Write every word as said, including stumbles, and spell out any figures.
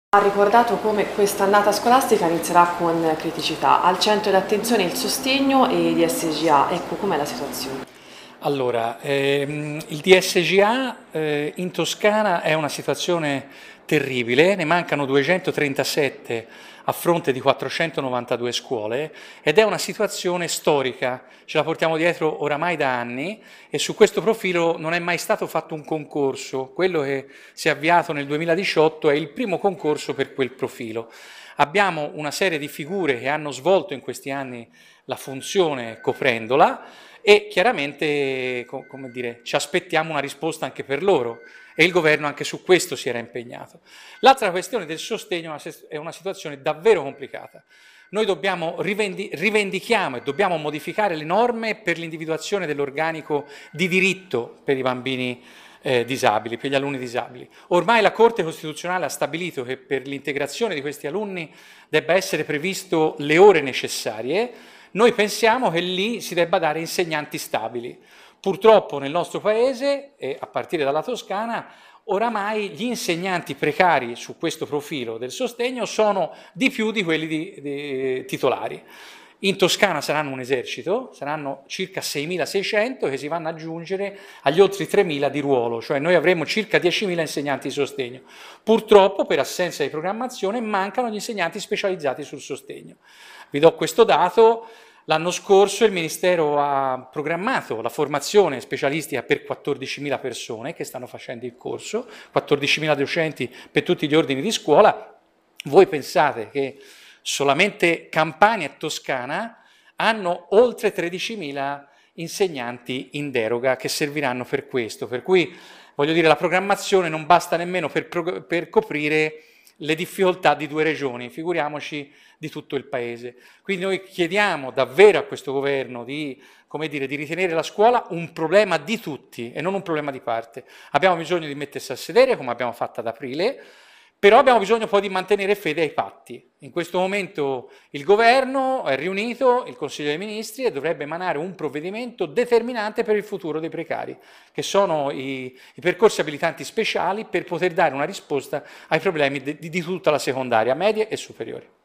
Ha ricordato come quest'annata scolastica inizierà con criticità, al centro d'attenzione il sostegno e i D S G A, ecco com'è la situazione. Allora, ehm, il D S G A eh, in Toscana è una situazione terribile, ne mancano duecentotrentasette a fronte di quattrocentonovantadue scuole ed è una situazione storica, ce la portiamo dietro oramai da anni e su questo profilo non è mai stato fatto un concorso, quello che si è avviato nel duemiladiciotto è il primo concorso per quel profilo. Abbiamo una serie di figure che hanno svolto in questi anni la funzione coprendola e chiaramente, come dire, ci aspettiamo una risposta anche per loro e il governo anche su questo si era impegnato. L'altra questione del sostegno è una situazione davvero complicata. Noi dobbiamo rivendi- rivendichiamo e dobbiamo modificare le norme per l'individuazione dell'organico di diritto per i bambini eh, disabili, per gli alunni disabili. Ormai la Corte Costituzionale ha stabilito che per l'integrazione di questi alunni debba essere previsto le ore necessarie. Noi pensiamo che lì si debba dare insegnanti stabili. Purtroppo nel nostro paese, e a partire dalla Toscana, oramai gli insegnanti precari su questo profilo del sostegno sono di più di quelli di, di titolari. In Toscana saranno un esercito, saranno circa seimilaseicento che si vanno ad aggiungere agli oltre tremila di ruolo, cioè noi avremo circa diecimila insegnanti di sostegno. Purtroppo per assenza di programmazione mancano gli insegnanti specializzati sul sostegno. Vi do questo dato. L'anno scorso il Ministero ha programmato la formazione specialistica per quattordicimila persone che stanno facendo il corso, quattordicimila docenti per tutti gli ordini di scuola. Voi pensate che solamente Campania e Toscana hanno oltre tredicimila insegnanti in deroga che serviranno per questo, per cui voglio dire la programmazione non basta nemmeno per, per coprire le difficoltà di due regioni, figuriamoci di tutto il Paese. Quindi noi chiediamo davvero a questo governo di, come dire, di ritenere la scuola un problema di tutti e non un problema di parte. Abbiamo bisogno di mettersi a sedere come abbiamo fatto ad aprile, però abbiamo bisogno poi di mantenere fede ai patti. In questo momento il governo è riunito, il Consiglio dei Ministri, e dovrebbe emanare un provvedimento determinante per il futuro dei precari, che sono i, i percorsi abilitanti speciali per poter dare una risposta ai problemi di, di tutta la secondaria, media e superiore.